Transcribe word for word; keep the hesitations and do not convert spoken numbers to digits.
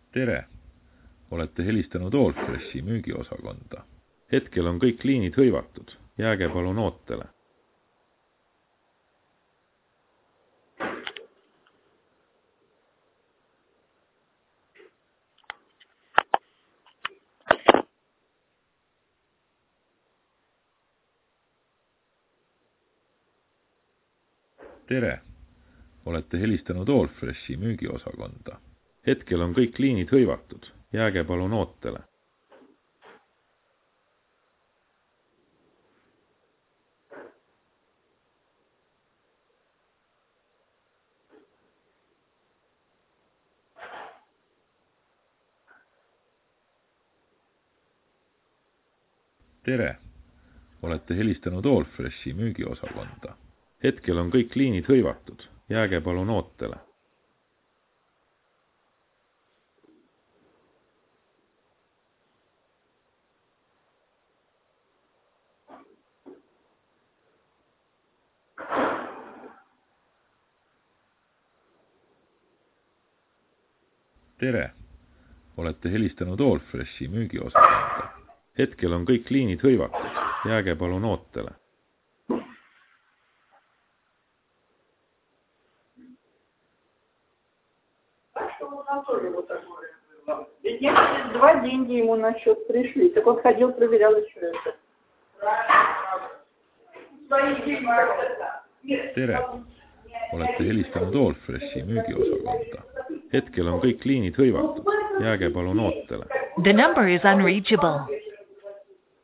Tere! Olete helistanud Allfreshi müügiosakonda. Hetkel on kõik liinid hõivatud. Jääge palun ootele. Tere! Olete helistanud Allfreshi müügiosakonda. Hetkel on kõik liinid hõivatud. Jääge palun ootele. Tere! Olete helistanud Allfreshi müügiosakonda. Hetkel on kõik liinid hõivatud. Jääge palun ootele. Tere! Olete helistanud Allfreshi müügiosakonda. Hetkel on kõik liinid hõivatud. Jääge palun ootele. Ведь я через два деньги ему на счет пришли. Так он ходил, проверял еще это. Tere! Olete helistanud Allfreshi müügiosakonda. Hetkel on kõik liinid hõivatud. Jääge palun ootele. The number is unreachable.